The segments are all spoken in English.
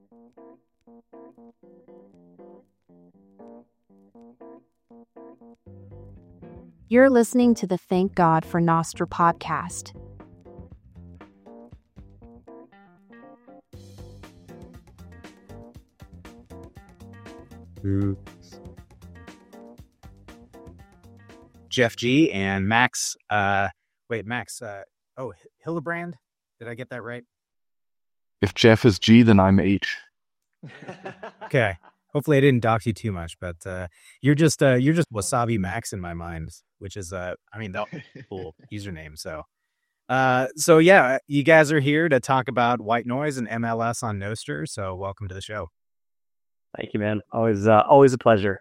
You're listening to the Thank God for Nostr podcast. Jeff G and Max. Max. Hillebrand. Did I get that right? If Jeff is G, then I'm H. Okay. Hopefully I didn't dox you too much, but you're just Wasabi Max in my mind, which is the cool username. So yeah, you guys are here to talk about white noise and MLS on Nostr. So welcome to the show. Thank you, man. Always a pleasure.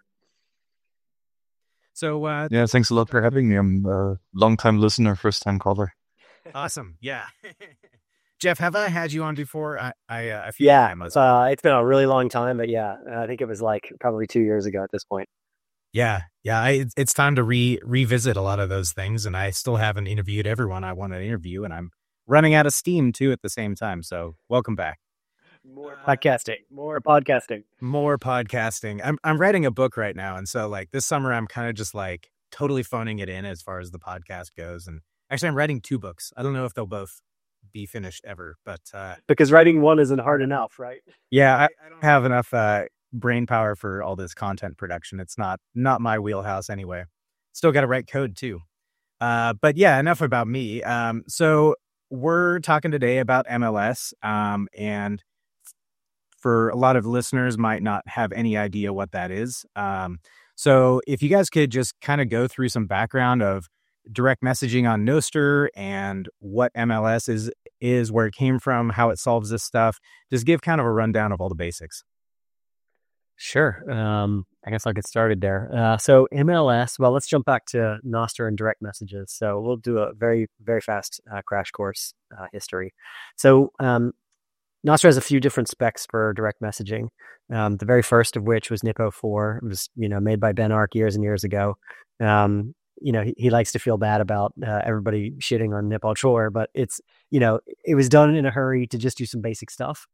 So yeah, thanks a lot for having me. I'm a long-time listener, first-time caller. Awesome. Yeah. Jeff, have I had you on before? I feel yeah, it's been a really long time, but yeah, I think it was like probably 2 years ago at this point. Yeah. It's time to revisit a lot of those things, and I still haven't interviewed everyone I want to interview, and I'm running out of steam too at the same time. So welcome back. More podcasting. I'm writing a book right now, and so like this summer, I'm kind of just like totally phoning it in as far as the podcast goes. And actually, I'm writing 2 books. I don't know if they'll both be finished ever, but because writing one isn't hard enough, right? Yeah, I don't have enough brain power for all this content production. It's not my wheelhouse anyway. Still got to write code too. But yeah, enough about me. So we're talking today about MLS, and for a lot of listeners might not have any idea what that is. So if you guys could just kind of go through some background of direct messaging on Nostr and what MLS is, where it came from, how it solves this stuff. Just give kind of a rundown of all the basics. Sure. I guess I'll get started there. So MLS, well, let's jump back to Nostr and direct messages. So we'll do a very, very fast crash course history. So Nostr has a few different specs for direct messaging. The very first of which was NIP04. It was, made by Ben Ark years and years ago. He likes to feel bad about everybody shitting on NIP Ultra, but it's, it was done in a hurry to just do some basic stuff.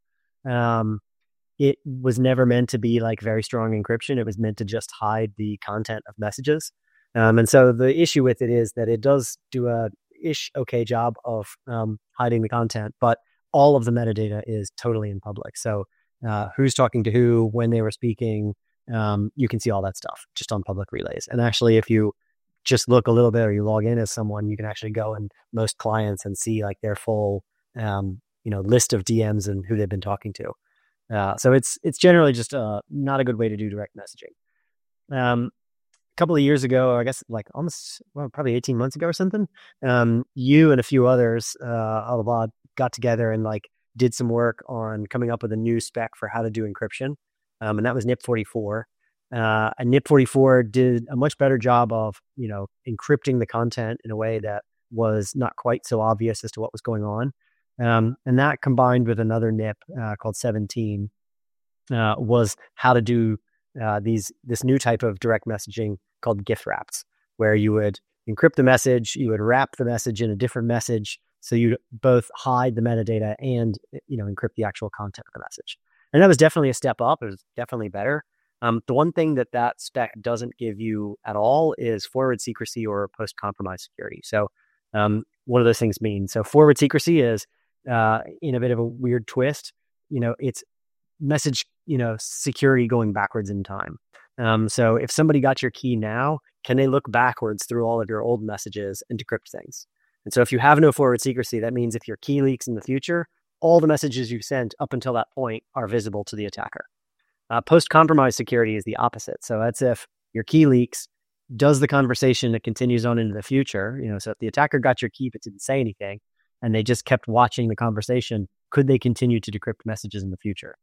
It was never meant to be like very strong encryption. It was meant to just hide the content of messages. And so the issue with it is that it does do a okay job of hiding the content, but all of the metadata is totally in public. So who's talking to who, when they were speaking, you can see all that stuff just on public relays. And actually, if you just look a little bit or you log in as someone, you can actually go in most clients and see like their full, list of DMs and who they've been talking to. So it's generally just not a good way to do direct messaging. A couple of years ago, I guess like probably 18 months ago or something, you and a few others, got together and like did some work on coming up with a new spec for how to do encryption. And that was NIP44. And NIP44 did a much better job of, encrypting the content in a way that was not quite so obvious as to what was going on. And that combined with another NIP called 17 was how to do this new type of direct messaging called gift wraps, where you would encrypt the message, you would wrap the message in a different message, so you'd both hide the metadata and encrypt the actual content of the message. And that was definitely a step up. It was definitely better. The one thing that spec doesn't give you at all is forward secrecy or post-compromise security. So what do those things mean? So forward secrecy is in a bit of a weird twist, it's message, security going backwards in time. So if somebody got your key now, can they look backwards through all of your old messages and decrypt things? And so if you have no forward secrecy, that means if your key leaks in the future, all the messages you sent up until that point are visible to the attacker. Post-compromise security is the opposite. So that's if your key leaks, does the conversation that continues on into the future, so if the attacker got your key but didn't say anything, and they just kept watching the conversation, could they continue to decrypt messages in the future?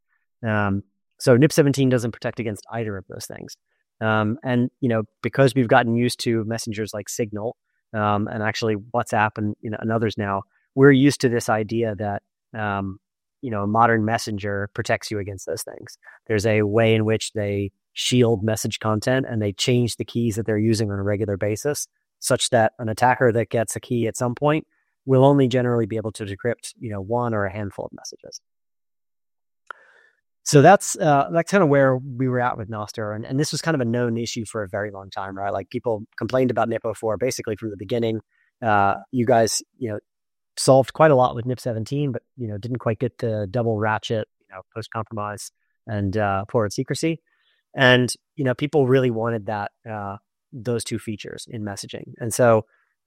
So NIP17 doesn't protect against either of those things. And, because we've gotten used to messengers like Signal, and actually WhatsApp and, and others now, we're used to this idea that, a modern messenger protects you against those things. There's a way in which they shield message content and they change the keys that they're using on a regular basis, such that an attacker that gets a key at some point will only generally be able to decrypt, one or a handful of messages. So that's kind of where we were at with Nostr, and this was kind of a known issue for a very long time, right? Like people complained about NIP04 basically from the beginning. You guys, solved quite a lot with NIP17, but didn't quite get the double ratchet, post compromise and forward secrecy, and people really wanted that those two features in messaging, and so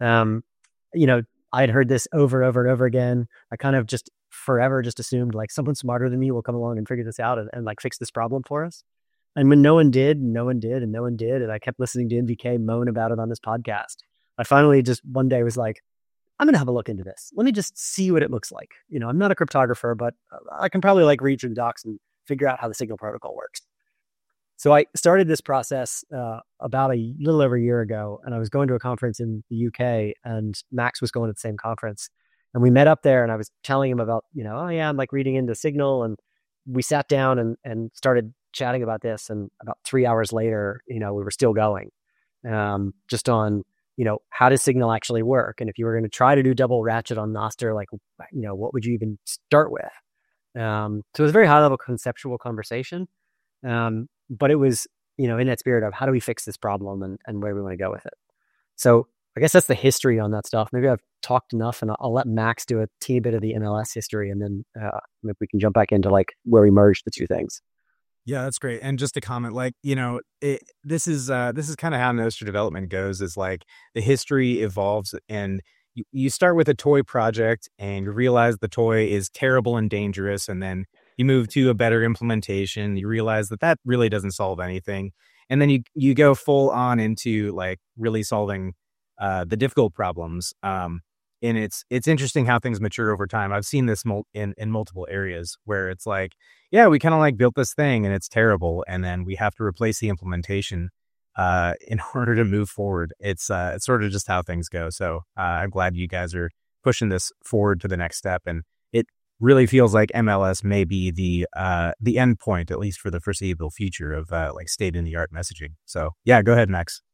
I had heard this over and over again. I kind of just forever just assumed like someone smarter than me will come along and figure this out and like fix this problem for us. And when no one did, and I kept listening to NVK moan about it on this podcast, I finally just one day was like, I'm going to have a look into this. Let me just see what it looks like. I'm not a cryptographer, but I can probably like read through the docs and figure out how the Signal protocol works. So I started this process about a little over a year ago, and I was going to a conference in the UK, and Max was going to the same conference. And we met up there, and I was telling him about, I'm like reading into Signal, and we sat down and started chatting about this. And about 3 hours later, we were still going just on, how does Signal actually work? And if you were going to try to do double ratchet on Nostr, like, what would you even start with? So it was a very high level conceptual conversation. But it was, in that spirit of how do we fix this problem and where we want to go with it. So I guess that's the history on that stuff. Maybe I've talked enough, and I'll let Max do a teeny bit of the MLS history, and then maybe we can jump back into like where we merge the two things. Yeah, that's great. And just to comment, like, this is kind of how Nostr development goes, is like the history evolves, and you start with a toy project and you realize the toy is terrible and dangerous. And then you move to a better implementation. You realize that really doesn't solve anything. And then you go full on into like really solving the difficult problems. And it's interesting how things mature over time. I've seen this in multiple areas where it's like, yeah, we kind of like built this thing and it's terrible, and then we have to replace the implementation in order to move forward. It's sort of just how things go. So I'm glad you guys are pushing this forward to the next step, and it really feels like MLS may be the end point, at least for the foreseeable future, of like state in the art messaging. So yeah, go ahead, Max.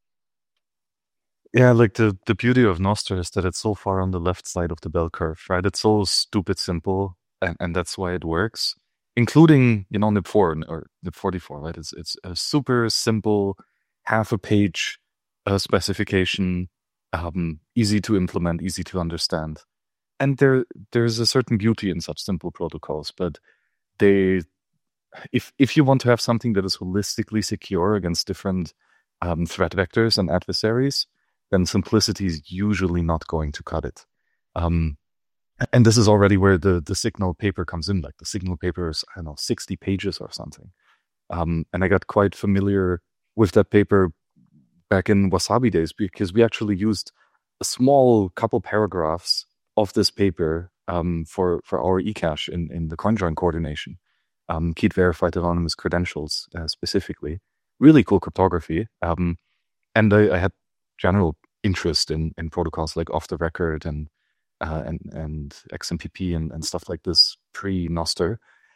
Yeah, like the beauty of Nostr is that it's so far on the left side of the bell curve, right? It's so stupid simple, and that's why it works, including, NIP4 or NIP44, right? It's a super simple, half a page specification, easy to implement, easy to understand. And there's a certain beauty in such simple protocols, but if you want to have something that is holistically secure against different threat vectors and adversaries, then simplicity is usually not going to cut it. And this is already where the Signal paper comes in. Like the Signal paper is, 60 pages or something. And I got quite familiar with that paper back in Wasabi days, because we actually used a small couple paragraphs of this paper for our eCache in the CoinJoin coordination. Keyed verified anonymous credentials specifically. Really cool cryptography. And I had general interest in protocols like off the record and XMPP and stuff like this pre-Nostr.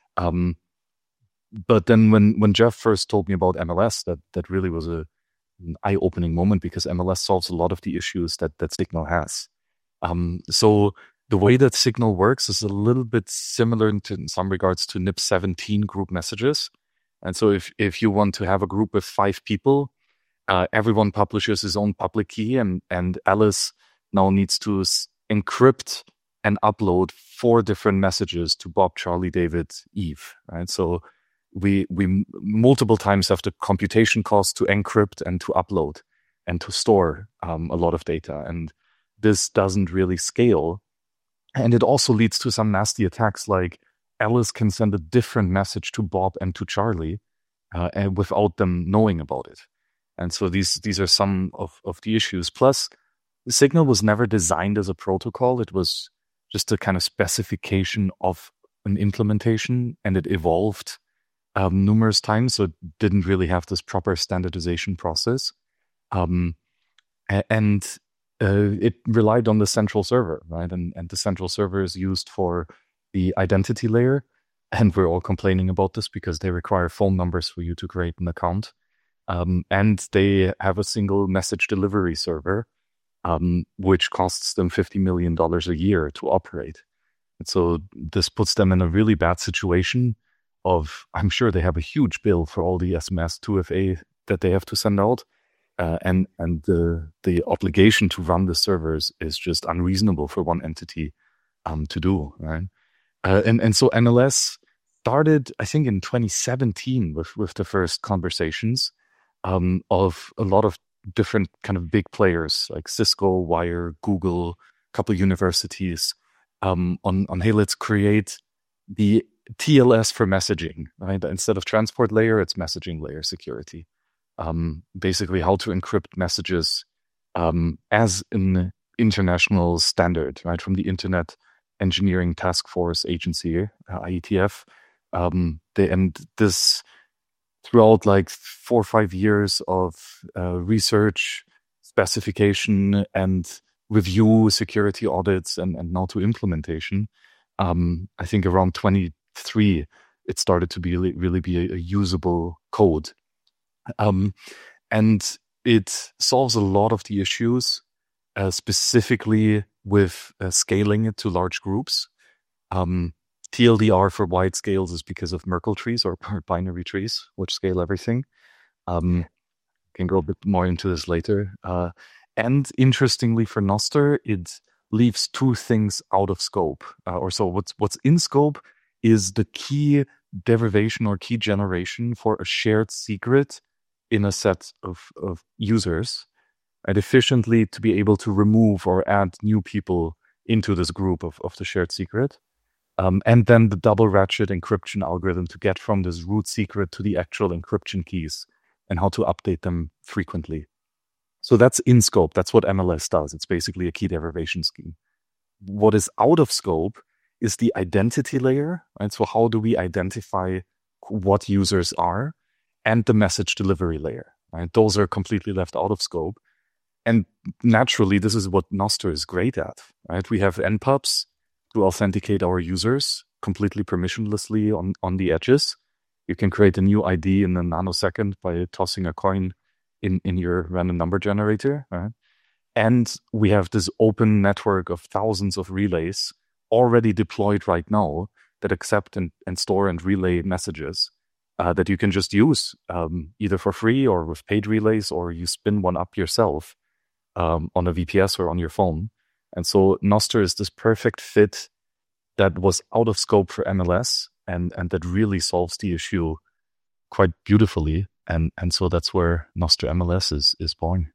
But then when Jeff first told me about MLS, that really was an eye-opening moment, because MLS solves a lot of the issues that Signal has. So the way that Signal works is a little bit similar in some regards to NIP17 group messages. And so if you want to have a group with 5 people, everyone publishes his own public key, and Alice now needs to encrypt and upload 4 different messages to Bob, Charlie, David, Eve, right? So we multiple times have the computation cost to encrypt and to upload and to store a lot of data. And this doesn't really scale. And it also leads to some nasty attacks, like Alice can send a different message to Bob and to Charlie and without them knowing about it. And so these are some of the issues. Plus, Signal was never designed as a protocol. It was just a kind of specification of an implementation, and it evolved numerous times. So it didn't really have this proper standardization process. And it relied on the central server, right? And the central server is used for the identity layer. And we're all complaining about this because they require phone numbers for you to create an account. And they have a single message delivery server, which costs them $50 million a year to operate. And so this puts them in a really bad situation. I'm sure they have a huge bill for all the SMS 2FA that they have to send out. And the obligation to run the servers is just unreasonable for one entity to do, right? And so MLS started, I think, in 2017 with the first conversations of a lot of different kind of big players like Cisco, Wire, Google, a couple universities on hey, let's create the TLS for messaging, right? Instead of transport layer, it's messaging layer security. Basically how to encrypt messages as an international standard, right? From the Internet Engineering Task Force Agency, IETF. And this throughout like 4 or 5 years of research, specification, and review, security audits, and now to implementation. I think around 23, it started to be really be a usable code. And it solves a lot of the issues, specifically with scaling it to large groups. TLDR for wide scales is because of Merkle trees or binary trees, which scale everything. Can go a bit more into this later. And interestingly for Nostr, it leaves 2 things out of scope. What's in scope is the key derivation or key generation for a shared secret in a set of users, and efficiently to be able to remove or add new people into this group of the shared secret. And then the double ratchet encryption algorithm to get from this root secret to the actual encryption keys and how to update them frequently. So that's in scope. That's what MLS does. It's basically a key derivation scheme. What is out of scope is the identity layer, right? So how do we identify what users are, and the message delivery layer, right? Those are completely left out of scope. And naturally, this is what Nostr is great at, right? We have npubs to authenticate our users completely permissionlessly on the edges. You can create a new ID in a nanosecond by tossing a coin in your random number generator, right? And we have this open network of thousands of relays already deployed right now that accept and store and relay messages that you can just use either for free or with paid relays, or you spin one up yourself on a VPS or on your phone. And so Nostr is this perfect fit that was out of scope for MLS and that really solves the issue quite beautifully. And so that's where Nostr MLS is born.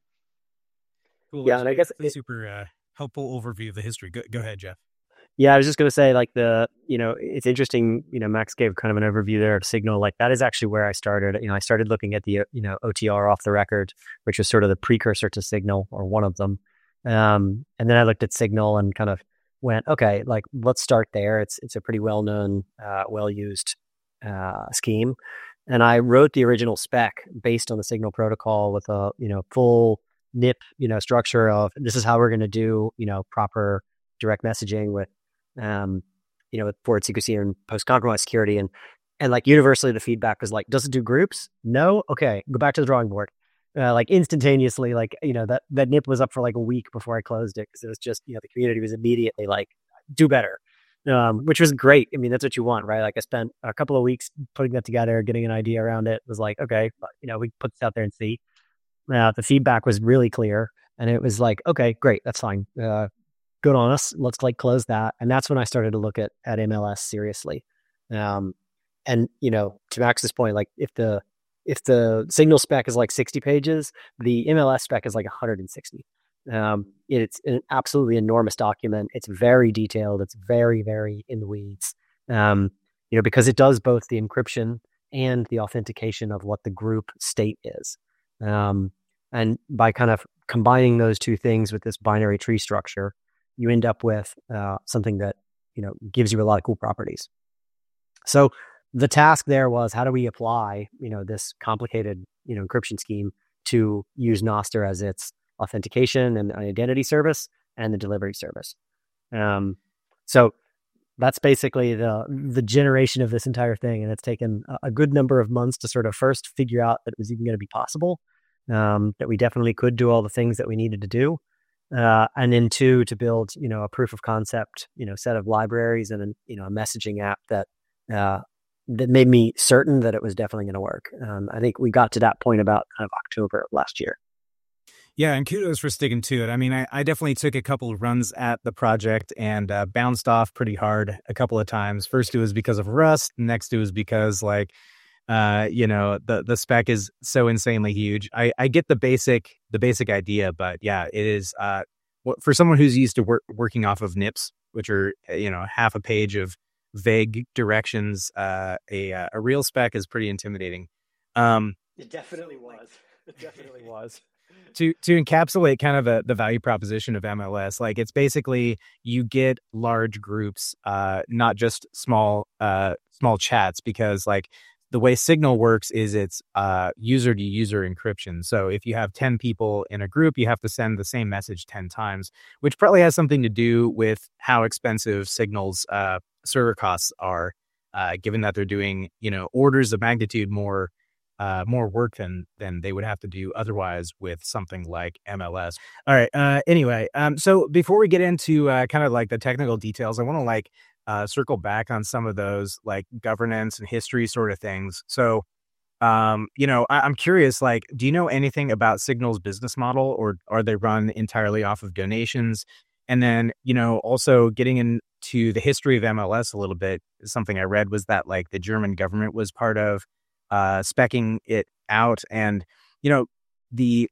Cool. Yeah, and I guess super helpful overview of the history. Go ahead, Jeff. Yeah, I was just going to say, like, it's interesting, Max gave kind of an overview there of Signal. Like, that is actually where I started. I started looking at the, OTR off the record, which was sort of the precursor to Signal, or one of them. And then I looked at Signal and kind of went, okay, like, let's start there. It's a pretty well-known, well-used scheme. And I wrote the original spec based on the Signal protocol with a, full NIP, structure of this is how we're going to do, proper direct messaging with, with forward secrecy and post-compromise security. And like universally the feedback was like, does it do groups? No? Okay, go back to the drawing board. Like instantaneously, like, that NIP was up for like a week before I closed it, because it was just, the community was immediately like, do better, which was great. I mean, that's what you want, right? Like, I spent a couple of weeks putting that together, getting an idea around it. It was like, okay, we put this out there and see. The feedback was really clear, and it was like, okay, great, that's fine. Good on us. Let's like close that. And that's when I started to look at MLS seriously. And, to Max's point, like if the Signal spec is like 60 pages, the MLS spec is like 160. It's an absolutely enormous document. It's very detailed. It's very, very in the weeds, because it does both the encryption and the authentication of what the group state is. And by kind of combining those two things with this binary tree structure, you end up with something that, gives you a lot of cool properties. So the task there was, how do we apply, this complicated, encryption scheme to use Nostr as its authentication and identity service and the delivery service. So that's basically the generation of this entire thing. And it's taken a good number of months to sort of first figure out that it was even going to be possible, that we definitely could do all the things that we needed to do. And then 2, to build, a proof of concept, set of libraries and a messaging app that, that made me certain that it was definitely going to work. I think we got to that point about kind of October of last year. Yeah, and kudos for sticking to it. I mean, I definitely took a couple of runs at the project and bounced off pretty hard a couple of times. First, it was because of Rust. Next, it was because the spec is so insanely huge. I get the basic idea, but yeah, it is for someone who's used to working off of NIPs, which are half a page of vague directions. A real spec is pretty intimidating. It definitely was. It definitely was. To encapsulate kind of the value proposition of MLS, like it's basically you get large groups, not just small chats, because like the way Signal works is it's user to user encryption. So if you have 10 people in a group, you have to send the same message 10 times, which probably has something to do with how expensive Signal's server costs are, given that they're doing orders of magnitude more work than they would have to do otherwise with something like MLS. All right. Anyway, so before we get into kind of like the technical details, I want to circle back on some of those like governance and history sort of things. So, I'm curious, like, do you know anything about Signal's business model, or are they run entirely off of donations? And then, also getting into the history of MLS a little bit, something I read was that like the German government was part of speccing it out, and the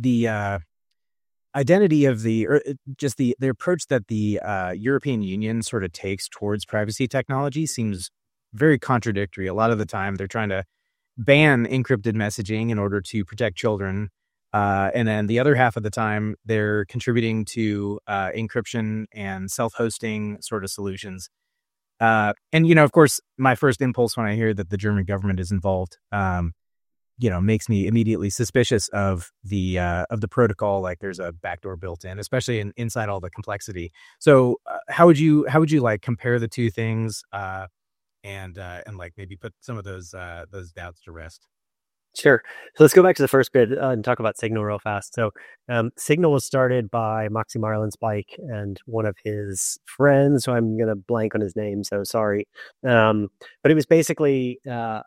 identity of just the approach that the European Union sort of takes towards privacy technology seems very contradictory. A lot of the time, they're trying to ban encrypted messaging in order to protect children, and then the other half of the time, they're contributing to encryption and self-hosting sort of solutions. And of course, my first impulse when I hear that the German government is involved, makes me immediately suspicious of the protocol. Like there's a backdoor built in, especially inside all the complexity. So, how would you like compare the two things, and like maybe put some of those doubts to rest? Sure. So let's go back to the first bit and talk about Signal real fast. So Signal was started by Moxie Marlinspike and one of his friends, so I'm going to blank on his name, so sorry. But it was basically,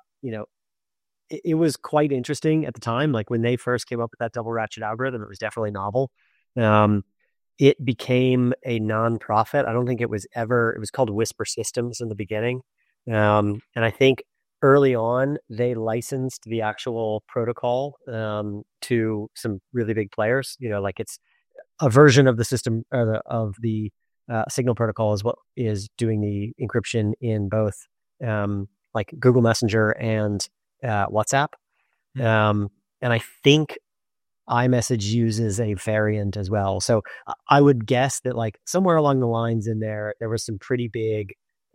it was quite interesting at the time. Like when they first came up with that double ratchet algorithm, it was definitely novel. It became a nonprofit. I don't think it was called Whisper Systems in the beginning. And I think early on, they licensed the actual protocol to some really big players. Like it's a version of the system of the Signal protocol is what is doing the encryption in both like Google Messenger and WhatsApp. And I think iMessage uses a variant as well. So I would guess that like somewhere along the lines in there was some pretty big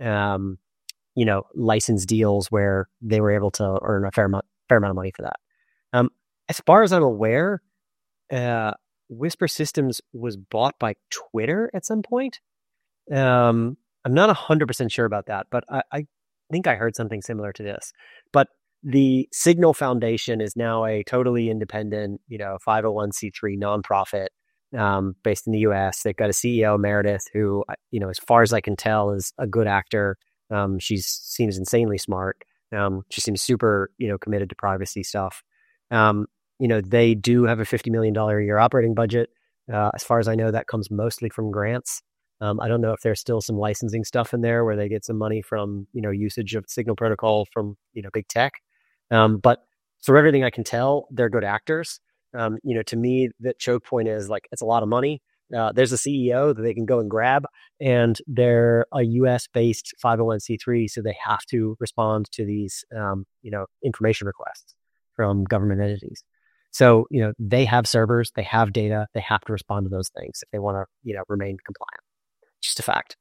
license deals where they were able to earn a fair amount of money for that. As far as I'm aware, Whisper Systems was bought by Twitter at some point. I'm not 100% sure about that, but I think I heard something similar to this. But the Signal Foundation is now a totally independent, 501c3 nonprofit based in the US. They've got a CEO, Meredith, who, as far as I can tell, is a good actor. She seems insanely smart. She seems super, committed to privacy stuff. They do have a $50 million a year operating budget. As far as I know, that comes mostly from grants. I don't know if there's still some licensing stuff in there where they get some money from, usage of Signal protocol from, big tech. But from everything I can tell, they're good actors. To me, the choke point is like, it's a lot of money. There's a CEO that they can go and grab, and they're a US-based 501c3, so they have to respond to these, information requests from government entities. So, they have servers, they have data, they have to respond to those things if they want to, remain compliant. Just a fact.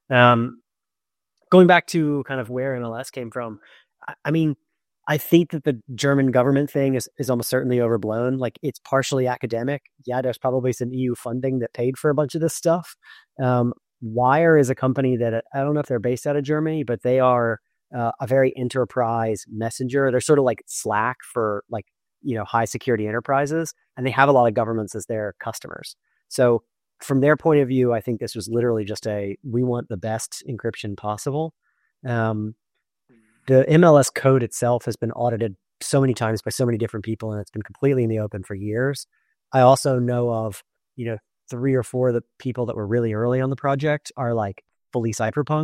Going back to kind of where MLS came from, I mean, I think that the German government thing is almost certainly overblown. Like it's partially academic. Yeah, there's probably some EU funding that paid for a bunch of this stuff. Wire is a company that I don't know if they're based out of Germany, but they are a very enterprise messenger. They're sort of like Slack for like, high security enterprises, and they have a lot of governments as their customers. So from their point of view, I think this was literally just we want the best encryption possible. the MLS code itself has been audited so many times by so many different people, and it's been completely in the open for years. I also know of, 3 or 4 of the people that were really early on the project are like fully cypherpunk.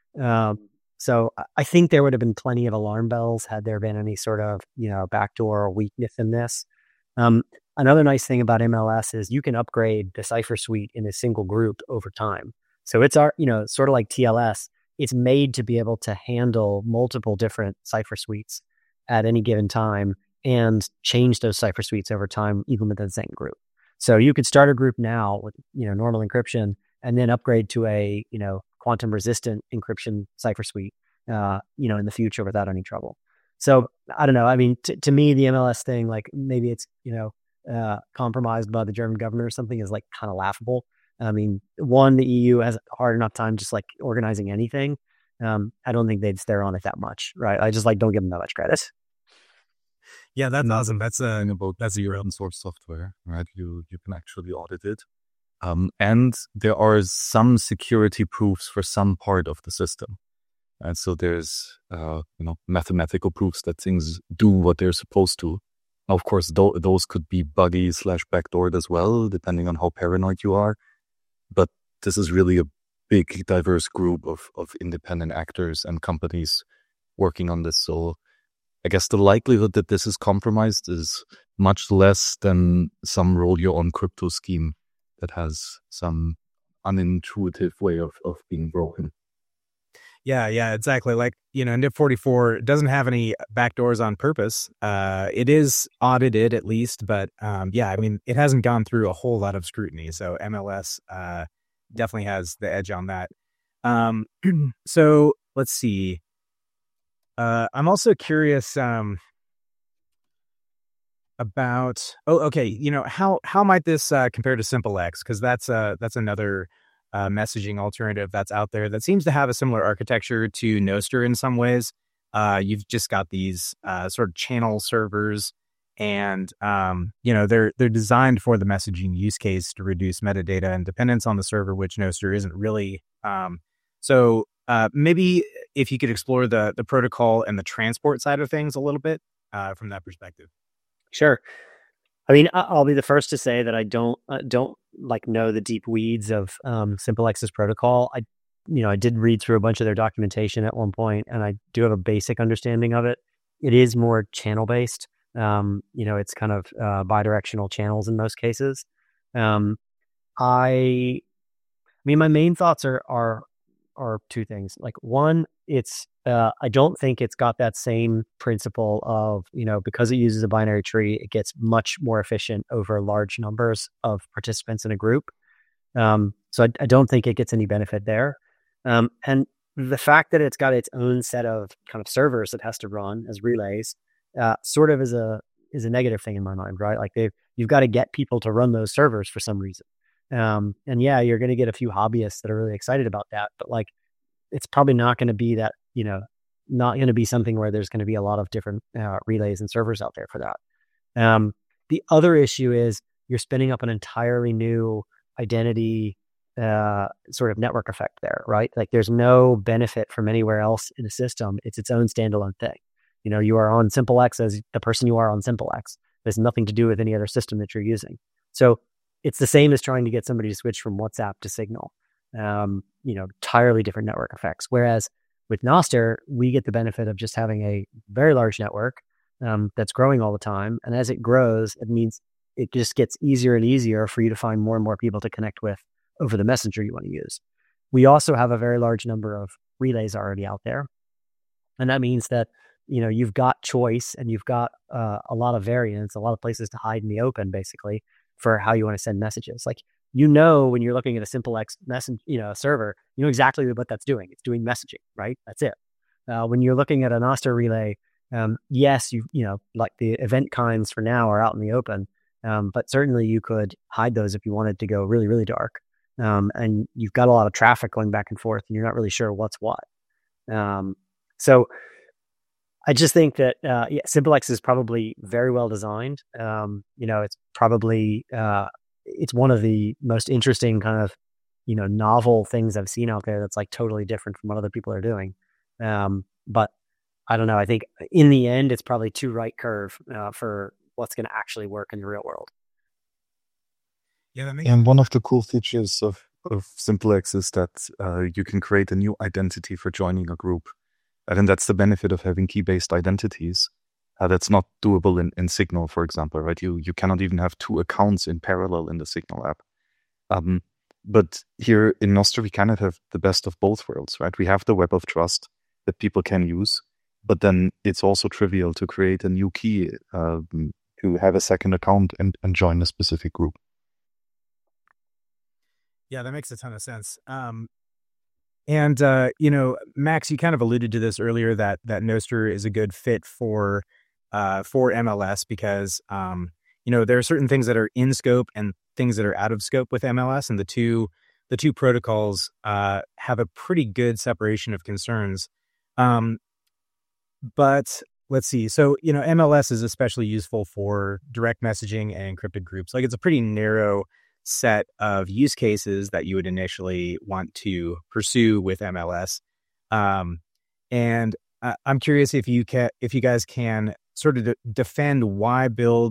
So I think there would have been plenty of alarm bells had there been any sort of, backdoor or weakness in this. Another nice thing about MLS is you can upgrade the Cypher suite in a single group over time. So it's sort of like TLS. It's made to be able to handle multiple different Cypher suites at any given time and change those Cypher suites over time, even within the same group. So you could start a group now with, normal encryption and then upgrade to a, quantum resistant encryption Cypher suite, in the future without any trouble. So I don't know. I mean, to me, the MLS thing, like maybe it's, compromised by the German government or something, is like kind of laughable. I mean, the EU has a hard enough time just like organizing anything. I don't think they'd stare on it that much, right? I just don't give them that much credit. Yeah, that's awesome. That's your own source software, right? You can actually audit it. And there are some security proofs for some part of the system. And so there's, mathematical proofs that things do what they're supposed to. Of course, those could be buggy / backdoored as well, depending on how paranoid you are. But this is really a big, diverse group of independent actors and companies working on this. So I guess the likelihood that this is compromised is much less than some roll your own crypto scheme that has some unintuitive way of being broken. Yeah, exactly. Like, NIP44 doesn't have any backdoors on purpose. It is audited at least, but I mean, it hasn't gone through a whole lot of scrutiny. So MLS definitely has the edge on that. So let's see. I'm also curious about, how might this compare to SimpleX? Because that's another messaging alternative that's out there that seems to have a similar architecture to Nostr in some ways. You've just got these sort of channel servers, and they're designed for the messaging use case to reduce metadata and dependence on the server, which Nostr isn't really. So maybe if you could explore the protocol and the transport side of things a little bit from that perspective. Sure. I mean, I'll be the first to say that I don't know the deep weeds of SimpleX's protocol. I did read through a bunch of their documentation at one point, and I do have a basic understanding of it. It is more channel based. It's kind of bidirectional channels in most cases. I mean, my main thoughts are two things. Like, one, it's I don't think it's got that same principle of, because it uses a binary tree, it gets much more efficient over large numbers of participants in a group. So I don't think it gets any benefit there. And the fact that it's got its own set of kind of servers that has to run as relays, sort of is a negative thing in my mind, right? Like you've got to get people to run those servers for some reason. And yeah, you're going to get a few hobbyists that are really excited about that, but like, it's probably not going to be that, not going to be something where there's going to be a lot of different relays and servers out there for that. The other issue is you're spinning up an entirely new identity sort of network effect there, right? Like there's no benefit from anywhere else in the system. It's its own standalone thing. You are on SimpleX as the person you are on SimpleX. There's nothing to do with any other system that you're using. So it's the same as trying to get somebody to switch from WhatsApp to Signal. Entirely different network effects. Whereas with Nostr, we get the benefit of just having a very large network that's growing all the time. And as it grows, it means it just gets easier and easier for you to find more and more people to connect with over the messenger you want to use. We also have a very large number of relays already out there. And that means that, you've got choice and you've got a lot of variance, a lot of places to hide in the open, basically, for how you want to send messages. Like, when you're looking at a SimpleX server, you know exactly what that's doing. It's doing messaging, right? That's it. When you're looking at a Nostr relay, yes, like the event kinds for now are out in the open, but certainly you could hide those if you wanted to go really, really dark. And you've got a lot of traffic going back and forth, and you're not really sure what's what. So I just think that SimpleX is probably very well designed. It's probably it's one of the most interesting kind of, novel things I've seen out there that's like totally different from what other people are doing. But I don't know. I think in the end, it's probably too right curve for what's going to actually work in the real world. Yeah, and one of the cool features of SimpleX is that you can create a new identity for joining a group. And that's the benefit of having key-based identities. That's not doable in Signal, for example, right? You cannot even have two accounts in parallel in the Signal app. But here in Nostr, we kind of have the best of both worlds, right? We have the web of trust that people can use, but then it's also trivial to create a new key to have a second account and join a specific group. Yeah, that makes a ton of sense. And Max, you kind of alluded to this earlier that Nostr is a good fit for MLS because there are certain things that are in scope and things that are out of scope with MLS, and the two protocols have a pretty good separation of concerns. But let's see. So MLS is especially useful for direct messaging and encrypted groups. Like, it's a pretty narrow set of use cases that you would initially want to pursue with MLS. And I'm curious if you guys can sort of defend why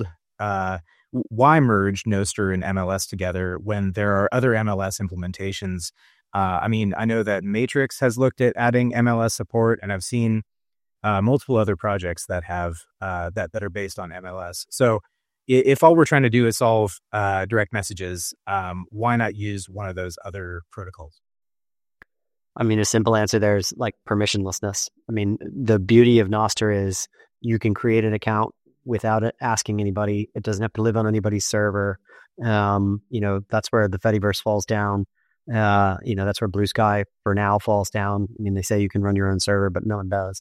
merge Nostr and MLS together when there are other MLS implementations. I mean, I know that Matrix has looked at adding MLS support, and I've seen multiple other projects that have that are based on MLS. So if all we're trying to do is solve direct messages, why not use one of those other protocols? I mean, a simple answer there is like permissionlessness. I mean, the beauty of Nostr is you can create an account without it asking anybody. It doesn't have to live on anybody's server. That's where the Fediverse falls down. That's where Blue Sky for now falls down. I mean, they say you can run your own server, but no one does.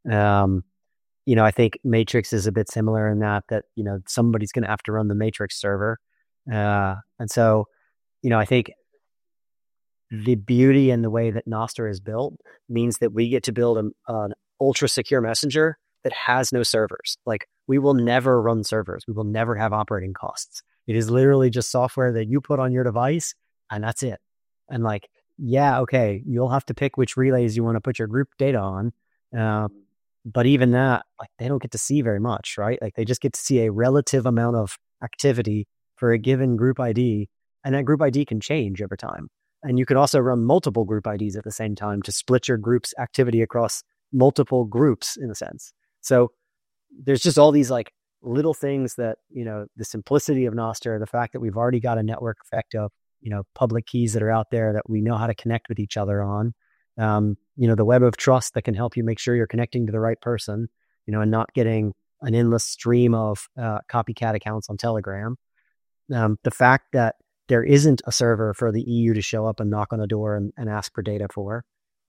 I think Matrix is a bit similar in that somebody's going to have to run the Matrix server. And so, I think the beauty and the way that Nostr is built means that we get to build an ultra secure messenger that has no servers. Like, we will never run servers. We will never have operating costs. It is literally just software that you put on your device, and that's it. And okay, you'll have to pick which relays you want to put your group data on. But even that, they don't get to see very much, right? Like, they just get to see a relative amount of activity for a given group ID, and that group ID can change over time. And you can also run multiple group IDs at the same time to split your group's activity across multiple groups, in a sense. So there's just all these little things that, the simplicity of Nostr, the fact that we've already got a network effect of, public keys that are out there that we know how to connect with each other on. The web of trust that can help you make sure you're connecting to the right person, and not getting an endless stream of copycat accounts on Telegram. The fact that there isn't a server for the EU to show up and knock on a door and ask for data for.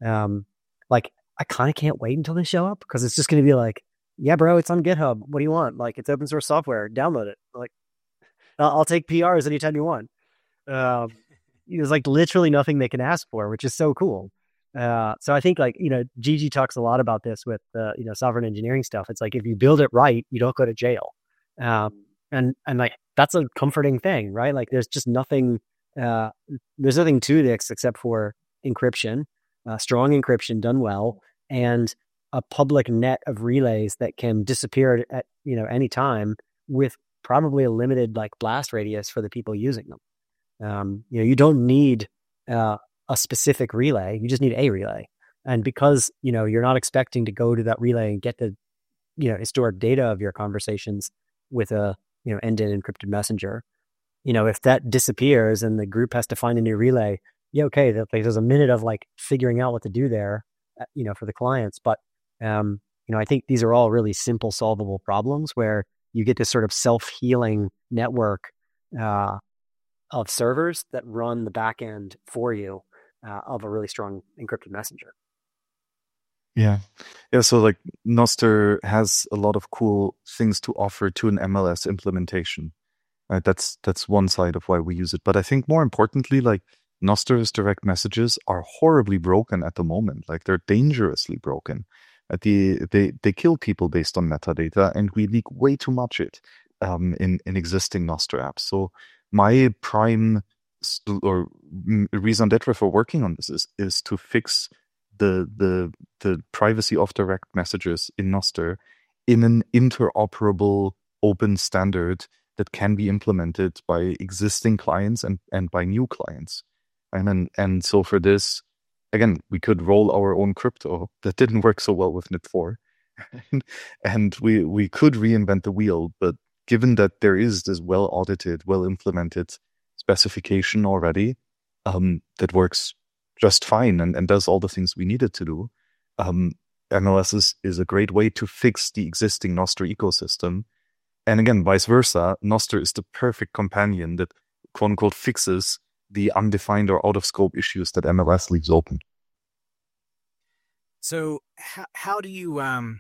I kind of can't wait until they show up, because it's just going to be like, yeah, bro, it's on GitHub. What do you want? It's open source software. Download it. I'll take PRs anytime you want. There's literally nothing they can ask for, which is so cool. So I think Gigi talks a lot about this with software engineering stuff. It's if you build it right, you don't go to jail. And that's a comforting thing, right? There's just nothing, there's nothing to this except for encryption, strong encryption done well, and a public net of relays that can disappear at any time with probably a limited blast radius for the people using them. You don't need a specific relay. You just need a relay. And because, you're not expecting to go to that relay and get the, historic data of your conversations with a, end-to-end encrypted messenger, if that disappears and the group has to find a new relay, yeah, okay, there's a minute of figuring out what to do there, for the clients. But, I think these are all really simple solvable problems where you get this sort of self-healing network of servers that run the back end for you of a really strong encrypted messenger. Yeah. So Nostr has a lot of cool things to offer to an MLS implementation. That's one side of why we use it. But I think more importantly, Nostr's direct messages are horribly broken at the moment. They're dangerously broken. They kill people based on metadata, and we leak way too much in existing Nostr apps. So my prime or reason that we're working on this is to fix the privacy of direct messages in Nostr in an interoperable open standard that can be implemented by existing clients and by new clients. And so for this, again, we could roll our own crypto. That didn't work so well with NIP4. And we could reinvent the wheel, but given that there is this well-audited, well-implemented specification already that works just fine and does all the things we need it to do, MLS is a great way to fix the existing Nostr ecosystem. And again, vice versa, Nostr is the perfect companion that quote-unquote fixes the undefined or out-of-scope issues that MLS leaves open. So how do you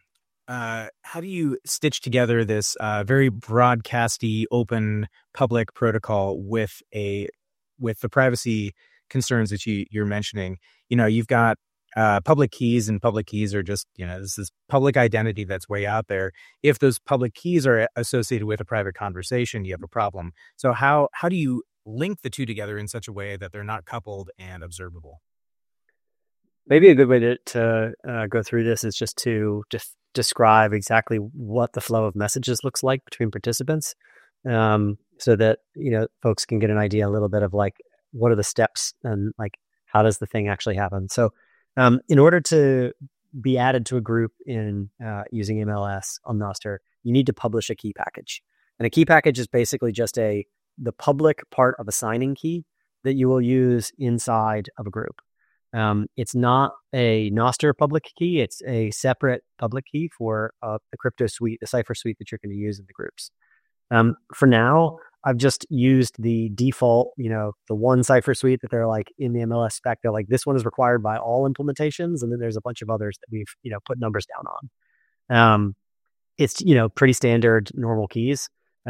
stitch together this very broadcasty, open, public protocol with the privacy concerns that you're mentioning? You've got public keys, and public keys are just, this is public identity that's way out there. If those public keys are associated with a private conversation, you have a problem. So how do you link the two together in such a way that they're not coupled and observable? Maybe a good way to go through this is just to describe exactly what the flow of messages looks like between participants, so that folks can get an idea a little bit of like what are the steps and like how does the thing actually happen. So in order to be added to a group in using MLS on Nostr, you need to publish a key package, and a key package is basically just the public part of a signing key that you will use inside of a group. It's not a Nostr public key. It's a separate public key for the crypto suite, the Cypher suite that you're going to use in the groups. For now, I've just used the default, the one Cypher suite that they're like in the MLS spec. They're like, this one is required by all implementations. And then there's a bunch of others that we've, put numbers down on. It's, pretty standard normal keys,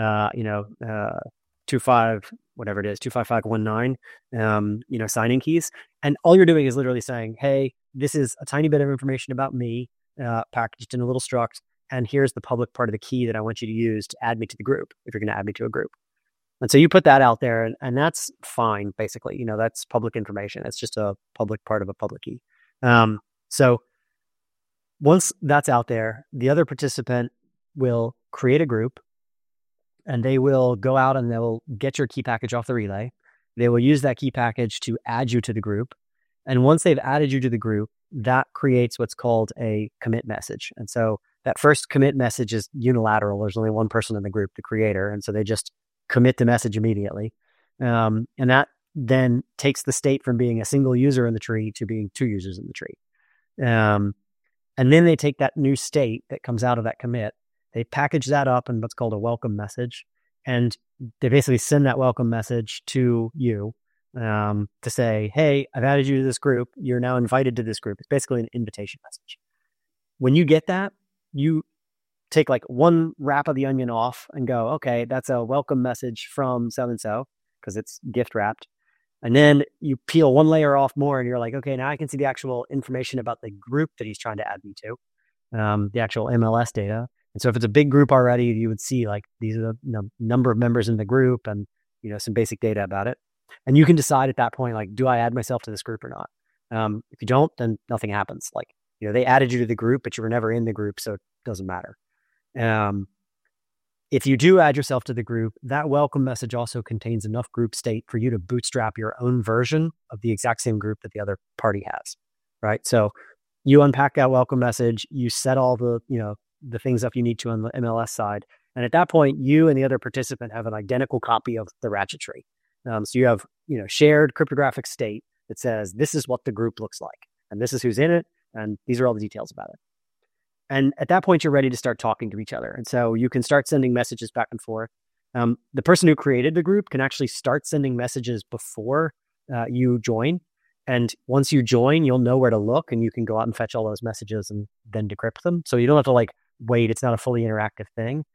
25, whatever it is, 25519, signing keys. And all you're doing is literally saying, hey, this is a tiny bit of information about me, packaged in a little struct. And here's the public part of the key that I want you to use to add me to the group, if you're going to add me to a group. And so you put that out there, and that's fine, basically. That's public information. It's just a public part of a public key. So once that's out there, the other participant will create a group, and they will go out and they'll get your key package off the relay. They will use that key package to add you to the group. And once they've added you to the group, that creates what's called a commit message. And so that first commit message is unilateral. There's only one person in the group, the creator. And so they just commit the message immediately. And that then takes the state from being a single user in the tree to being two users in the tree. And then they take that new state that comes out of that commit, they package that up in what's called a welcome message. And they basically send that welcome message to you to say, hey, I've added you to this group. You're now invited to this group. It's basically an invitation message. When you get that, you take like one wrap of the onion off and go, okay, that's a welcome message from so-and-so because it's gift wrapped. And then you peel one layer off more and you're like, okay, now I can see the actual information about the group that he's trying to add me to, the actual MLS data. And so if it's a big group already, you would see like these are the number of members in the group and, some basic data about it. And you can decide at that point, like, do I add myself to this group or not? If you don't, then nothing happens. Like, they added you to the group, but you were never in the group, so it doesn't matter. If you do add yourself to the group, that welcome message also contains enough group state for you to bootstrap your own version of the exact same group that the other party has, right? So you unpack that welcome message, you set all the, the things up you need to on the MLS side. And at that point, you and the other participant have an identical copy of the ratchet tree. So you have, shared cryptographic state that says, this is what the group looks like, and this is who's in it, and these are all the details about it. And at that point, you're ready to start talking to each other. And so you can start sending messages back and forth. The person who created the group can actually start sending messages before you join. And once you join, you'll know where to look, and you can go out and fetch all those messages and then decrypt them. So you don't have to wait. It's not a fully interactive thing.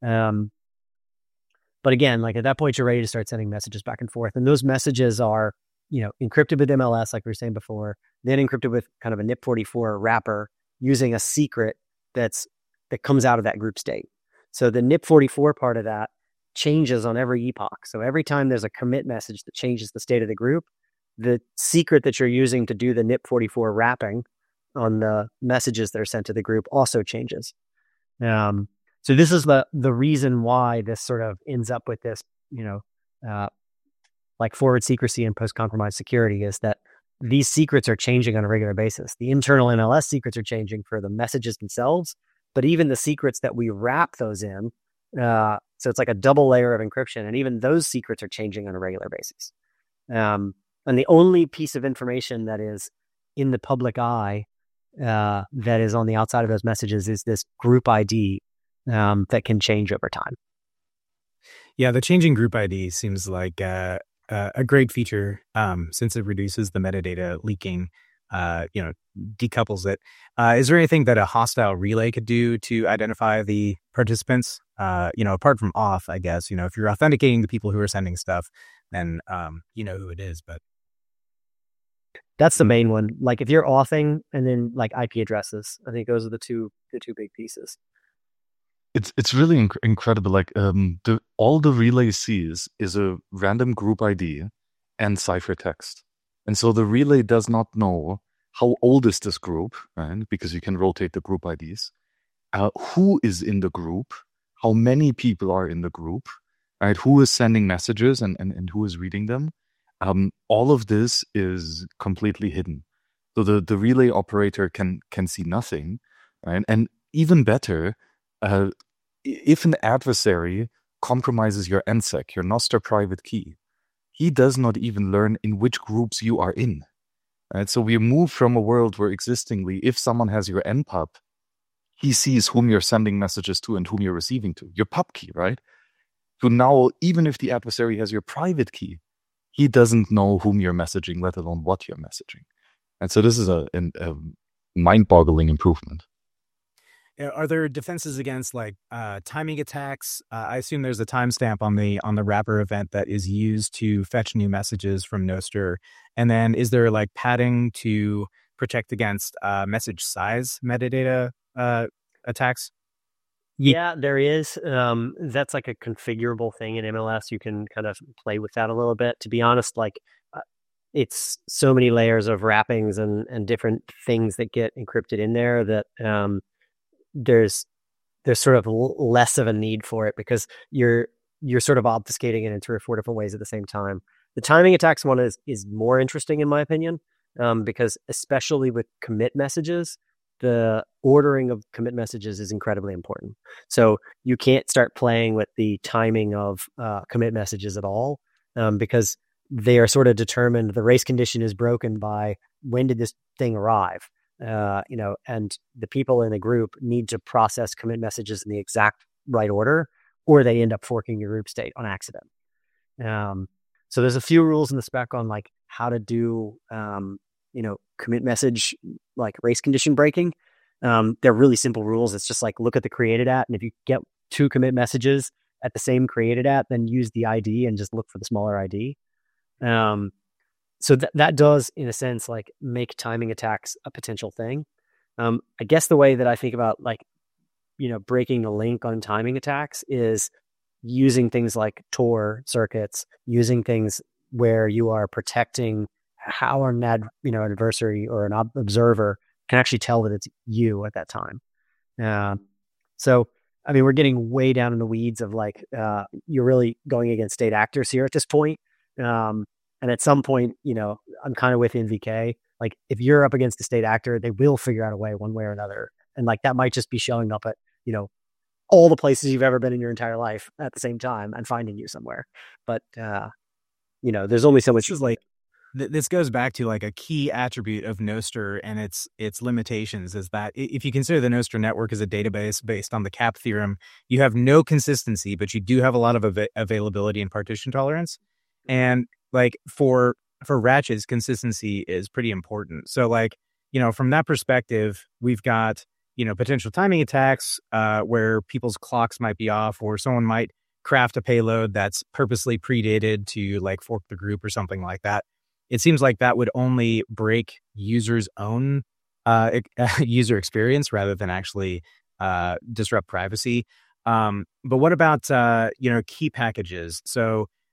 But again, at that point, you're ready to start sending messages back and forth. And those messages are, encrypted with MLS, like we were saying before, then encrypted with kind of a NIP44 wrapper using a secret that comes out of that group state. So the NIP44 part of that changes on every epoch. So every time there's a commit message that changes the state of the group, the secret that you're using to do the NIP44 wrapping on the messages that are sent to the group also changes. So this is the reason why this sort of ends up with this, like forward secrecy and post-compromise security, is that these secrets are changing on a regular basis. The internal MLS secrets are changing for the messages themselves, but even the secrets that we wrap those in, so it's like a double layer of encryption, and even those secrets are changing on a regular basis. And the only piece of information that is in the public eye that is on the outside of those messages is this group ID that can change over time. Yeah, the changing group ID seems like a great feature since it reduces the metadata leaking, decouples it. Is there anything that a hostile relay could do to identify the participants? Apart from auth, I guess, if you're authenticating the people who are sending stuff, then you know who it is. But that's the main one. Like if you're authing and then like IP addresses, I think those are the two big pieces. It's really incredible. Like all the relay sees is a random group ID and ciphertext, and so the relay does not know how old is this group, right? Because you can rotate the group IDs. Who is in the group? How many people are in the group? Right? Who is sending messages and who is reading them? All of this is completely hidden, so the relay operator can see nothing, right? And even better. If an adversary compromises your NSEC, your Nostr private key, he does not even learn in which groups you are in. Right? So we move from a world where existingly, if someone has your npub, he sees whom you're sending messages to and whom you're receiving to, your pub key, right? So now, even if the adversary has your private key, he doesn't know whom you're messaging, let alone what you're messaging. And so this is a mind-boggling improvement. Are there defenses against like timing attacks? I assume there's a timestamp on the wrapper event that is used to fetch new messages from Nostr. And then is there like padding to protect against message size metadata attacks? Yeah, there is. That's like a configurable thing in MLS. You can kind of play with that a little bit. To be honest, like it's so many layers of wrappings and different things that get encrypted in there that there's sort of less of a need for it, because you're sort of obfuscating it in 3 or 4 different ways at the same time. The timing attacks one is more interesting in my opinion, because especially with commit messages, the ordering of commit messages is incredibly important. So you can't start playing with the timing of commit messages at all, because they are sort of determined. The race condition is broken by when did this thing arrive. And the people in the group need to process commit messages in the exact right order, or they end up forking your group state on accident. So there's a few rules in the spec on like how to do, commit message, like race condition breaking. They're really simple rules. It's just like, look at the created at, and if you get 2 commit messages at the same created at, then use the ID and just look for the smaller ID. So that does, in a sense, like make timing attacks a potential thing. I guess the way that I think about like, breaking the link on timing attacks is using things like Tor circuits, using things where you are protecting how an adversary or an observer can actually tell that it's you at that time. So, I mean, we're getting way down in the weeds of like, you're really going against state actors here at this point. And at some point, I'm kind of with NVK. Like if you're up against a state actor, they will figure out a way one way or another. And like that might just be showing up at, all the places you've ever been in your entire life at the same time and finding you somewhere. But, there's only so much. This is like, this goes back to like a key attribute of Nostr and its limitations is that if you consider the Nostr network as a database based on the CAP theorem, you have no consistency, but you do have a lot of availability and partition tolerance. And like for Ratchets, consistency is pretty important. So like, from that perspective, we've got, potential timing attacks where people's clocks might be off, or someone might craft a payload that's purposely predated to like fork the group or something like that. It seems like that would only break users' own user experience rather than actually disrupt privacy. But what about, key packages? So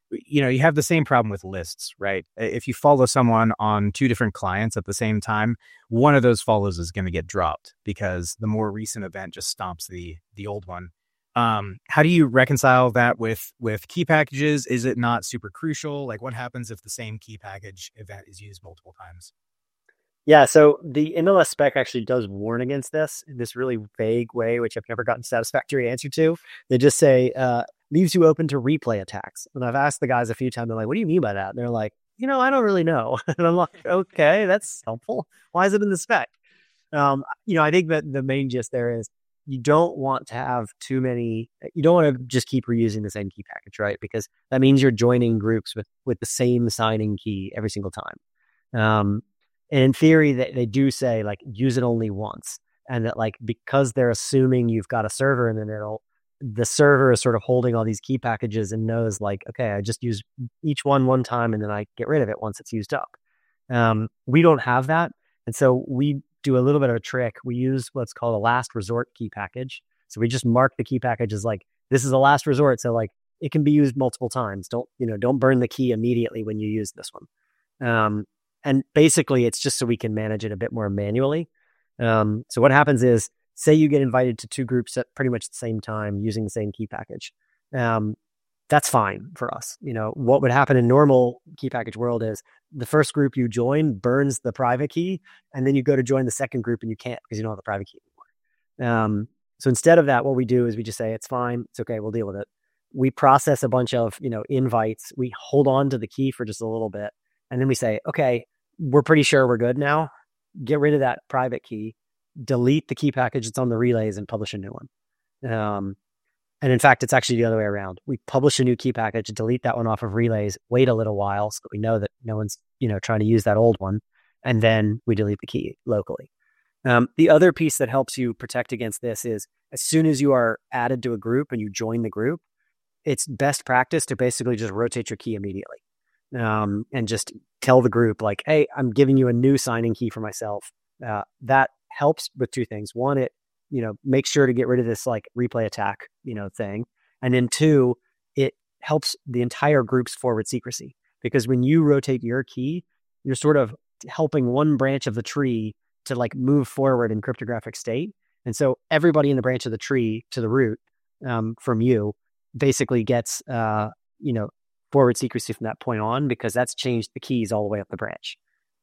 you have the same problem with lists, right? If you follow someone on two different clients at the same time, one of those follows is going to get dropped because the more recent event just stomps the old one. How do you reconcile that with key packages? Is it not super crucial? Like, what happens if the same key package event is used multiple times? Yeah, so the MLS spec actually does warn against this in this really vague way, which I've never gotten a satisfactory answer to. They just say, leaves you open to replay attacks. And I've asked the guys a few times, they're like, what do you mean by that? And they're like, I don't really know. And I'm like, okay, that's helpful. Why is it in the spec? I think that the main gist there is you don't want to have too many, you don't want to just keep reusing the same key package, right? Because that means you're joining groups with the same signing key every single time. And in theory, they do say like use it only once, and that like because they're assuming you've got a server in the middle, the server is sort of holding all these key packages and knows like, okay, I just use each one time and then I get rid of it once it's used up. We don't have that, and so we do a little bit of a trick. We use what's called a last resort key package. So we just mark the key package as like this is a last resort, so like it can be used multiple times. Don't burn the key immediately when you use this one. And basically, it's just so we can manage it a bit more manually. So what happens is, say you get invited to two groups at pretty much the same time using the same key package. That's fine for us. What would happen in normal key package world is the first group you join burns the private key, and then you go to join the second group and you can't because you don't have the private key anymore. So instead of that, what we do is we just say, it's fine. It's okay. We'll deal with it. We process a bunch of, invites. We hold on to the key for just a little bit. And then we say, okay, we're pretty sure we're good now. Get rid of that private key, delete the key package that's on the relays and publish a new one. And in fact, it's actually the other way around. We publish a new key package, delete that one off of relays, wait a little while so that we know that no one's, trying to use that old one. And then we delete the key locally. The other piece that helps you protect against this is as soon as you are added to a group and you join the group, it's best practice to basically just rotate your key immediately. And just tell the group like, hey, I'm giving you a new signing key for myself. That helps with two things. One, it, make sure to get rid of this like replay attack, thing. And then two, it helps the entire group's forward secrecy, because when you rotate your key, you're sort of helping one branch of the tree to like move forward in cryptographic state. And so everybody in the branch of the tree to the root, from you basically gets, forward secrecy from that point on, because that's changed the keys all the way up the branch.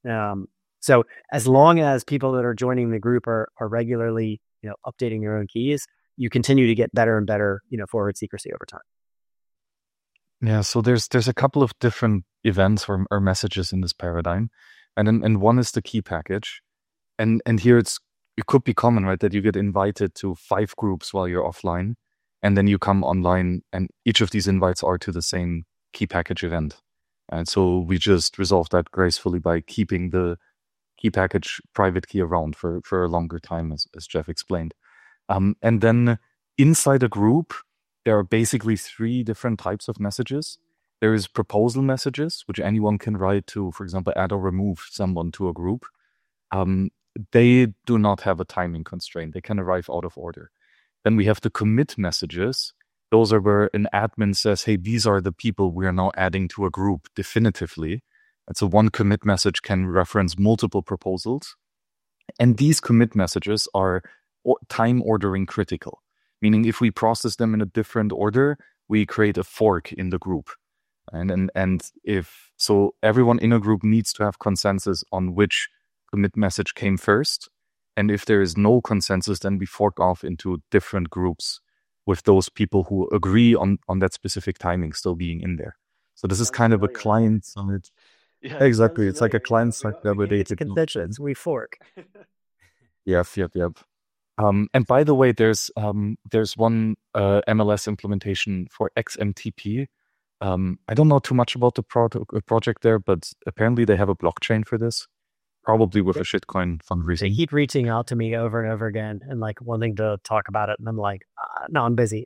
So as long as people that are joining the group are regularly, updating their own keys, you continue to get better and better, forward secrecy over time. Yeah, so there's a couple of different events or messages in this paradigm, and one is the key package, and here it could be common, right, that you get invited to 5 groups while you're offline, and then you come online, and each of these invites are to the same key package event. And so we just resolved that gracefully by keeping the key package private key around for a longer time, as Jeff explained. And then inside a group, there are basically 3 different types of messages. There is proposal messages, which anyone can write to, for example, add or remove someone to a group. They do not have a timing constraint. They can arrive out of order. Then we have the commit messages. Those are where an admin says, hey, these are the people we are now adding to a group definitively. And so one commit message can reference multiple proposals. And these commit messages are time ordering critical, meaning if we process them in a different order, we create a fork in the group. And if so, everyone in a group needs to have consensus on which commit message came first. And if there is no consensus, then we fork off into different groups with those people who agree on that specific timing still being in there. So this is kind of a client side. Yeah, exactly. It's like a client side validated consensus. We fork. Yep. And by the way, there's one MLS implementation for XMTP. I don't know too much about the project there, but apparently they have a blockchain for this, probably with a shitcoin fundraising. They keep reaching out to me over and over again and like wanting to talk about it, and I'm like, no, I'm busy.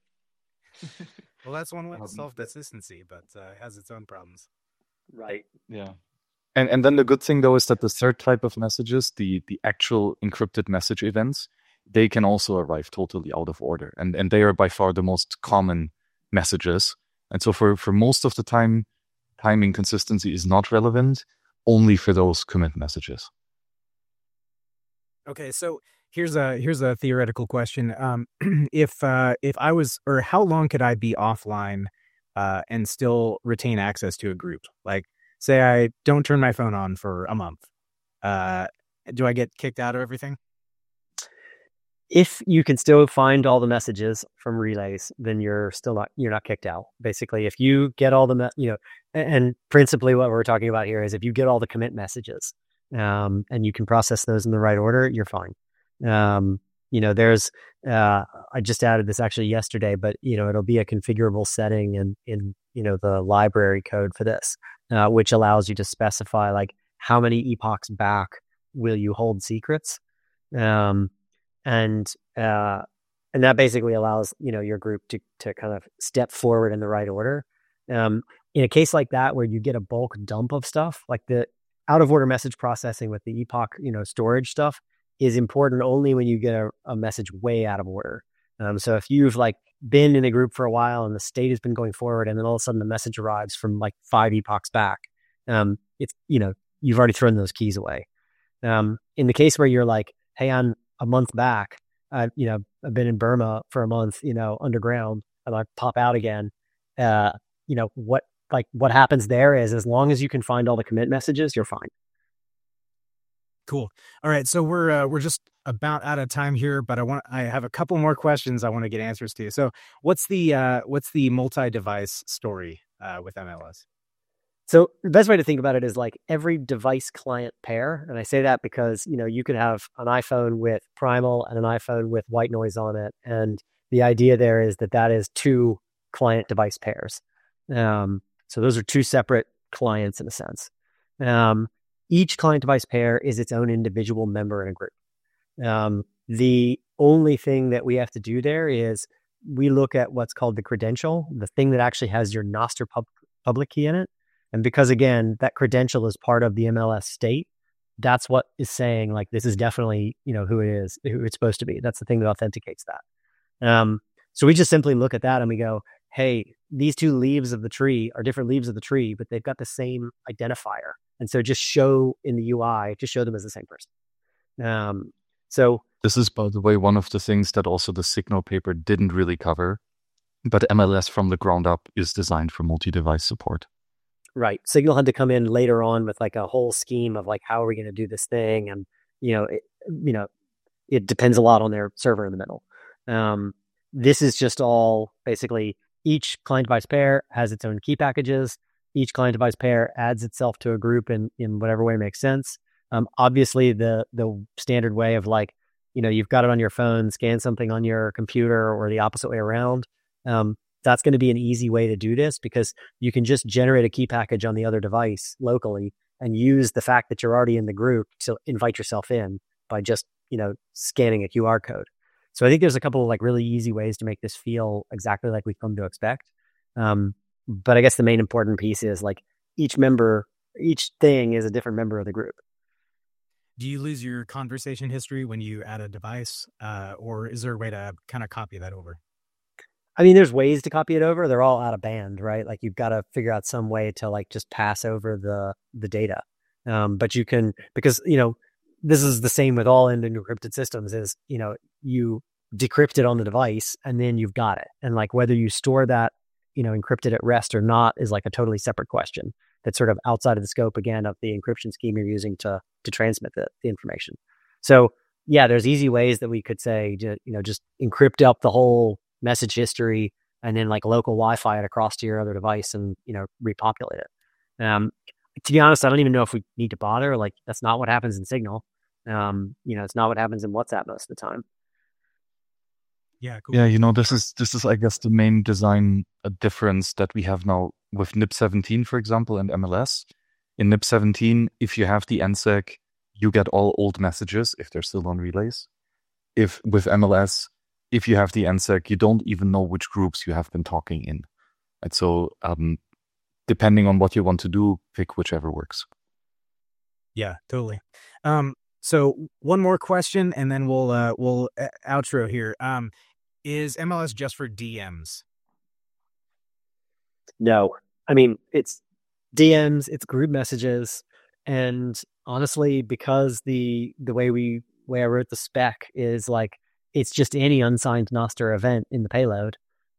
Well, that's one way to solve consistency, but it has its own problems. Right. Yeah. And then the good thing though is that the third type of messages, the actual encrypted message events, they can also arrive totally out of order, and they are by far the most common messages. And so for most of the time, timing consistency is not relevant, only for those commit messages. Okay, so here's a theoretical question. If I was, or how long could I be offline and still retain access to a group? Like, say I don't turn my phone on for a month. Do I get kicked out of everything? If you can still find all the messages from relays, then you're not kicked out. Basically, if you get all the and principally what we're talking about here is if you get all the commit messages, and you can process those in the right order, you're fine. There's I just added this actually yesterday, but it'll be a configurable setting in the library code for this, which allows you to specify like how many epochs back will you hold secrets. And that basically allows your group to kind of step forward in the right order. In a case like that where you get a bulk dump of stuff, like the out of order message processing with the epoch storage stuff is important only when you get a message way out of order. So if you've like been in a group for a while and the state has been going forward, and then all of a sudden the message arrives from like 5 epochs back, it's you've already thrown those keys away. In the case where you're like, hey, I'm a month back, I've been in Burma for a month, underground, and I pop out again. What happens there is, as long as you can find all the commit messages, you're fine. Cool. All right, so we're just about out of time here, but I have a couple more questions I want to get answers to. So what's the multi-device story with MLS? So the best way to think about it is like every device client pair. And I say that because, you could have an iPhone with Primal and an iPhone with white noise on it. And the idea there is that is 2 client device pairs. So those are 2 separate clients in a sense. Each client device pair is its own individual member in a group. The only thing that we have to do there is we look at what's called the credential, the thing that actually has your Nostr public key in it. And because, again, that credential is part of the MLS state, that's what is saying, like, this is definitely, who it is, who it's supposed to be. That's the thing that authenticates that. So we just simply look at that and we go, hey, these 2 leaves of the tree are different leaves of the tree, but they've got the same identifier. And so just show in the UI, just show them as the same person. So this is, by the way, one of the things that also the Signal paper didn't really cover, but MLS from the ground up is designed for multi-device support. Right. Signal had to come in later on with like a whole scheme of like, how are we going to do this thing? And, it depends a lot on their server in the middle. This is just all basically each client device pair has its own key packages. Each client device pair adds itself to a group in whatever way makes sense. Obviously the standard way of like, you've got it on your phone, scan something on your computer, or the opposite way around. That's going to be an easy way to do this, because you can just generate a key package on the other device locally and use the fact that you're already in the group to invite yourself in by just, scanning a QR code. So I think there's a couple of like really easy ways to make this feel exactly like we've come to expect. But I guess the main important piece is like each thing is a different member of the group. Do you lose your conversation history when you add a device, or is there a way to kind of copy that over? I mean, there's ways to copy it over. They're all out of band, right? Like you've got to figure out some way to like just pass over the data. But you can, because, this is the same with all end encrypted systems is, you decrypt it on the device and then you've got it. And like whether you store that, encrypted at rest or not is like a totally separate question that's sort of outside of the scope, again, of the encryption scheme you're using to transmit the information. So yeah, there's easy ways that we could say, just encrypt up the whole message history and then like local Wi-Fi it across to your other device and, repopulate it. To be honest, I don't even know if we need to bother. Like that's not what happens in Signal. It's not what happens in WhatsApp most of the time. Yeah, cool. Yeah, this is I guess the main design difference that we have now with NIP 17, for example, and MLS. In NIP 17, if you have the NSEC, you get all old messages if they're still on relays. If with MLS, if you have the NSEC, you don't even know which groups you have been talking in. And so depending on what you want to do, pick whichever works. Yeah, totally. So one more question and then we'll outro here. Is MLS just for DMs? No, I mean, it's DMs, it's group messages, and honestly, because the way I wrote the spec is like it's just any unsigned Nostr event in the payload.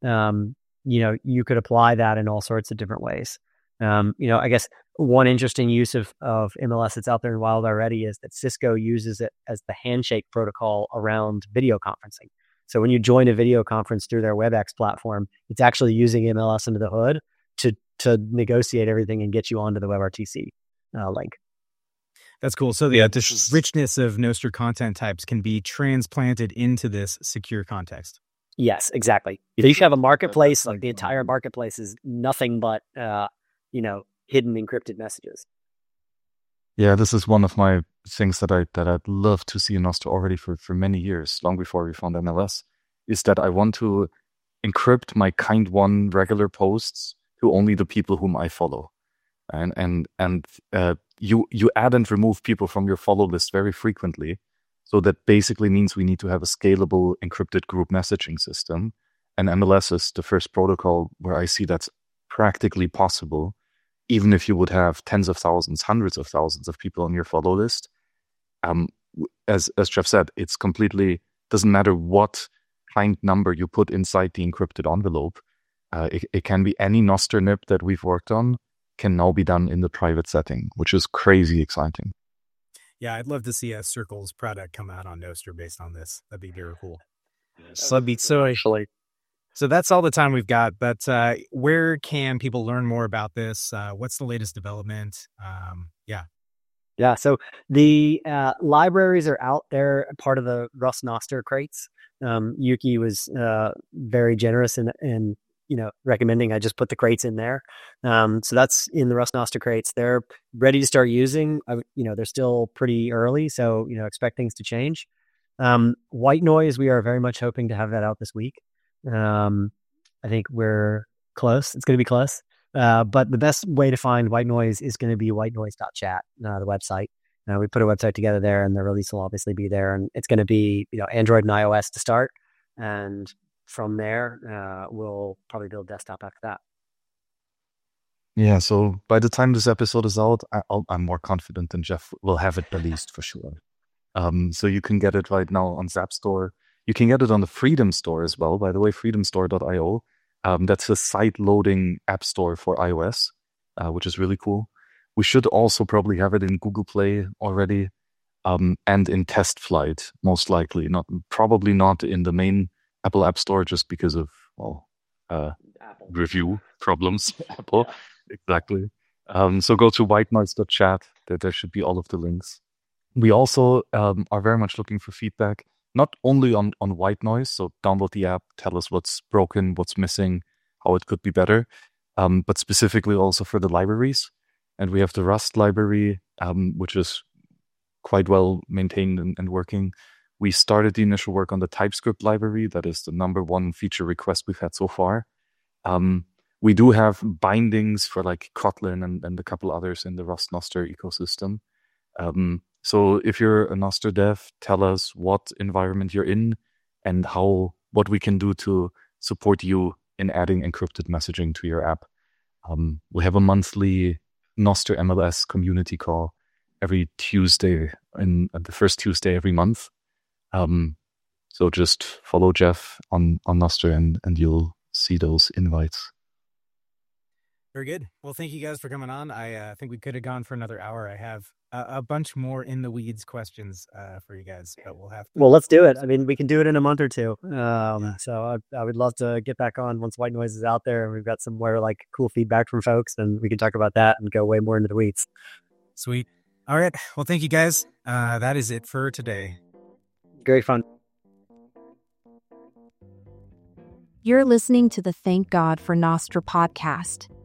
You could apply that in all sorts of different ways. I guess one interesting use of MLS that's out there in wild already is that Cisco uses it as the handshake protocol around video conferencing. So when you join a video conference through their WebEx platform, it's actually using MLS under the hood to negotiate everything and get you onto the WebRTC link. That's cool. So the richness of Nostr content types can be transplanted into this secure context. Yes, exactly. So you should have a marketplace, like the entire marketplace is nothing but, hidden encrypted messages. Yeah, this is one of my things that I'd love to see in Nostr already for many years, long before we found MLS, is that I want to encrypt my kind one regular posts to only the people whom I follow. And you add and remove people from your follow list very frequently. So that basically means we need to have a scalable encrypted group messaging system. And MLS is the first protocol where I see that's practically possible. Even if you would have tens of thousands, hundreds of thousands of people on your follow list, as Jeff said, it's completely, doesn't matter what kind number you put inside the encrypted envelope. It can be any Nostr NIP that we've worked on can now be done in the private setting, which is crazy exciting. Yeah, I'd love to see a Circles product come out on Nostr based on this. That'd be very cool. That'd be so actually. So that's all the time we've got, but where can people learn more about this? What's the latest development? Yeah, so the libraries are out there, part of the Rust Nostr crates. Yuki was very generous in recommending I just put the crates in there. So that's in the Rust Nostr crates. They're ready to start using. They're still pretty early, so expect things to change. White Noise, we are very much hoping to have that out this week. I think we're close. It's going to be close. But the best way to find White Noise is going to be whitenoise.chat, the website. We put a website together there, and the release will obviously be there. And it's going to be Android and iOS to start, and from there we'll probably build desktop after that. Yeah. So by the time this episode is out, I'm more confident than Jeff will have it released for sure. So you can get it right now on Zap Store. You can get it on the Freedom Store as well. By the way, freedomstore.io. That's a side-loading app store for iOS, which is really cool. We should also probably have it in Google Play already, and in test flight, most likely. Probably not in the main Apple App Store, just because of review problems. Apple, exactly. So go to whitenoise.chat. There should be all of the links. We also are very much looking for feedback. Not only on White Noise, so download the app, tell us what's broken, what's missing, how it could be better, but specifically also for the libraries. And we have the Rust library, which is quite well maintained and working. We started the initial work on the TypeScript library. That is the number one feature request we've had so far. We do have bindings for like Kotlin and a couple others in the Rust Nostr ecosystem. So if you're a Nostr dev, tell us what environment you're in and what we can do to support you in adding encrypted messaging to your app. We have a monthly Nostr MLS community call every Tuesday, the first Tuesday every month. So just follow Jeff on Nostr and you'll see those invites. Very good. Well, thank you guys for coming on. I think we could have gone for another hour. I have a bunch more in the weeds questions for you guys, but we'll have to. Well, let's do it. I mean, we can do it in a month or two. So I would love to get back on once White Noise is out there and we've got some more like cool feedback from folks, and we can talk about that and go way more into the weeds. Sweet. All right. Well, thank you guys. That is it for today. Great fun. You're listening to the Thank God for Nostr podcast.